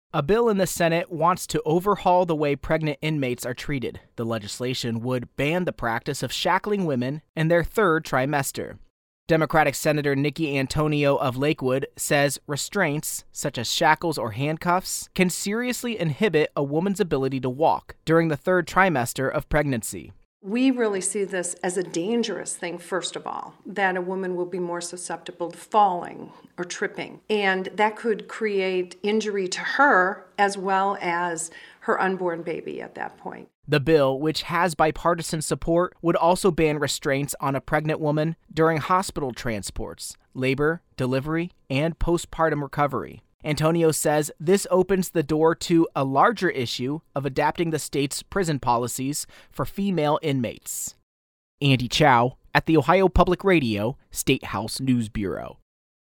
A bill in the Senate wants to overhaul the way pregnant inmates are treated. The legislation would ban the practice of shackling women in their third trimester. Democratic Senator Nikki Antonio of Lakewood says restraints, such as shackles or handcuffs, can seriously inhibit a woman's ability to walk during the third trimester of pregnancy. We really see this as a dangerous thing, first of all, that a woman will be more susceptible to falling or tripping. And that could create injury to her as well as her unborn baby at that point. The bill, which has bipartisan support, would also ban restraints on a pregnant woman during hospital transports, labor, delivery, and postpartum recovery. Antonio says this opens the door to a larger issue of adapting the state's prison policies for female inmates. Andy Chow at the Ohio Public Radio State House News Bureau.